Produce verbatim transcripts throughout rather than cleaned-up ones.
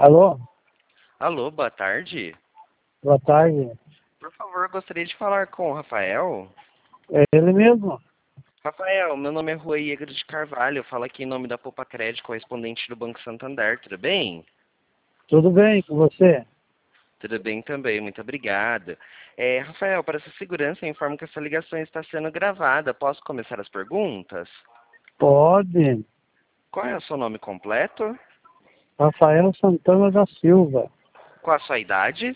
Alô? Alô, boa tarde. Boa tarde. Por favor, gostaria de falar com o Rafael. É ele mesmo? Rafael, meu nome é Rui Egro de Carvalho, eu falo aqui em nome da Poupa Crédito, correspondente do Banco Santander, tudo bem? Tudo bem com você? Tudo bem também, muito obrigado. É, Rafael, para sua segurança, eu informo que essa ligação está sendo gravada. Posso começar as perguntas? Pode. Qual é o seu nome completo? Rafael Santana da Silva, Qual a sua idade?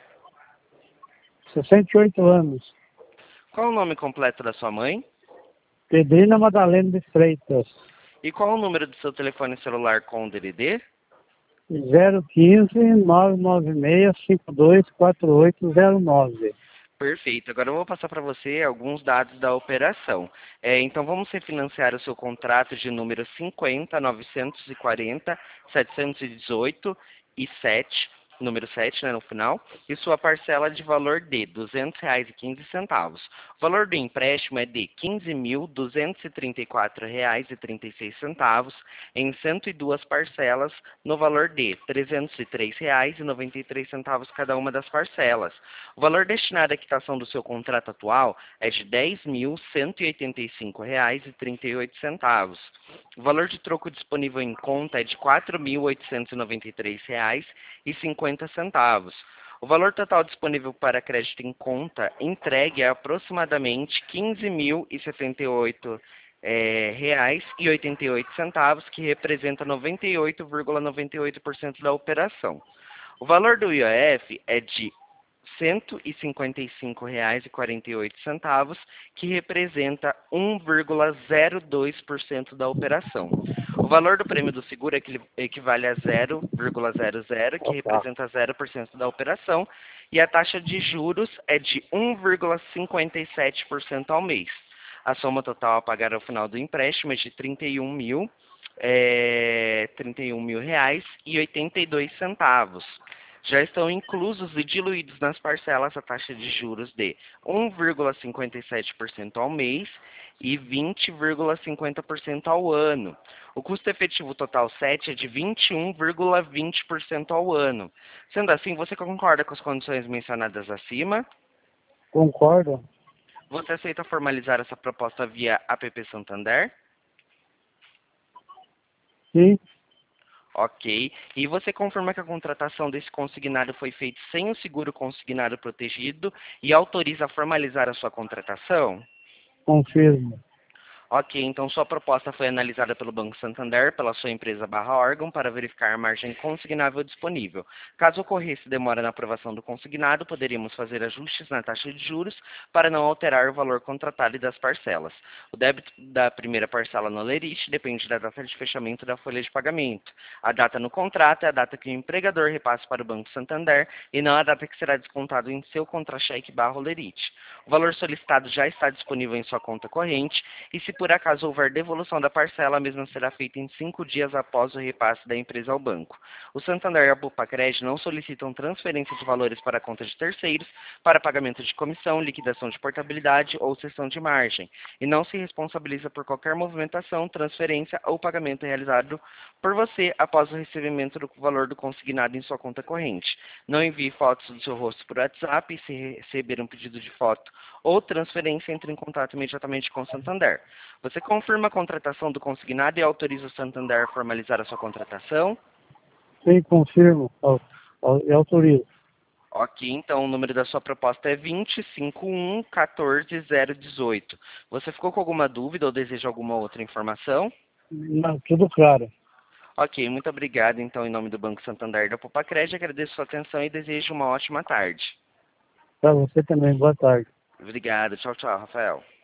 sessenta e oito anos. Qual o nome completo da sua mãe? Pedrina Madalena de Freitas, E qual o número do seu telefone celular com o D D D? zero um cinco, nove nove seis, cinco dois quatro oito zero nove. Perfeito. Agora eu vou passar para você alguns dados da operação. É, então vamos refinanciar o seu contrato de número cinquenta, novecentos e quarenta, setecentos e dezoito e sete, número sete, né, no final, e sua parcela de valor de duzentos reais e quinze centavos. O valor do empréstimo é de quinze mil duzentos e trinta e quatro reais e trinta e seis centavos em cento e duas parcelas no valor de trezentos e três reais e noventa e três centavos cada uma das parcelas. O valor destinado à quitação do seu contrato atual é de dez mil cento e oitenta e cinco reais e trinta e oito centavos. O valor de troco disponível em conta é de quatro mil oitocentos e noventa e três reais e cinquenta centavos. O valor total disponível para crédito em conta entregue é aproximadamente quinze mil e setenta e oito é, reais e oitenta e oito centavos, que representa noventa e oito vírgula noventa e oito por cento da operação. O valor do I O F é de cento e cinquenta e cinco reais e quarenta e oito centavos, que representa um vírgula zero dois por cento da operação. O valor do prêmio do seguro equivale a zero vírgula zero zero, que Opa. representa zero por cento da operação, e a taxa de juros é de um vírgula cinquenta e sete por cento ao mês. A soma total a pagar ao final do empréstimo é de trinta e um mil, é, trinta e um mil reais e oitenta e dois centavos. Já estão inclusos e diluídos nas parcelas a taxa de juros de um vírgula cinquenta e sete por cento ao mês e vinte vírgula cinquenta por cento ao ano. O custo efetivo total sete é de vinte e um vírgula vinte por cento ao ano. Sendo assim, você concorda com as condições mencionadas acima? Concordo? Você aceita formalizar essa proposta via app Santander? Sim, Ok. E você confirma que a contratação desse consignado foi feita sem o seguro consignado protegido e autoriza a formalizar a sua contratação? confirmo. Ok, então sua proposta foi analisada pelo Banco Santander, pela sua empresa barra órgão, para verificar a margem consignável disponível. Caso ocorresse demora na aprovação do consignado, poderíamos fazer ajustes na taxa de juros para não alterar o valor contratado e das parcelas. O débito da primeira parcela no Lerite depende da data de fechamento da folha de pagamento. A data no contrato é a data que o empregador repassa para o Banco Santander e não a data que será descontado em seu contra-cheque barra Lerite. O valor solicitado já está disponível em sua conta corrente e, se por acaso houver devolução da parcela, a mesma será feita em cinco dias após o repasse da empresa ao banco. O Santander e a Poupa Crédito não solicitam transferência de valores para a conta de terceiros para pagamento de comissão, liquidação de portabilidade ou cessão de margem, e não se responsabiliza por qualquer movimentação, transferência ou pagamento realizado por você após o recebimento do valor do consignado em sua conta corrente. Não envie fotos do seu rosto por WhatsApp e, se receber um pedido de foto ou transferência, entre em contato imediatamente com o Santander. Você confirma a contratação do consignado e autoriza o Santander a formalizar a sua contratação? Sim, confirmo. Au- au- E autorizo. Ok, então o número da sua proposta é vinte e cinco um um quatro zero um oito. Você ficou com alguma dúvida ou deseja alguma outra informação? Não, tudo claro. Ok, muito obrigado. Então, em nome do Banco Santander e da Poupa Crédito, agradeço sua atenção e desejo uma ótima tarde. Para você também, boa tarde. Obrigado. Tchau, tchau, Rafael.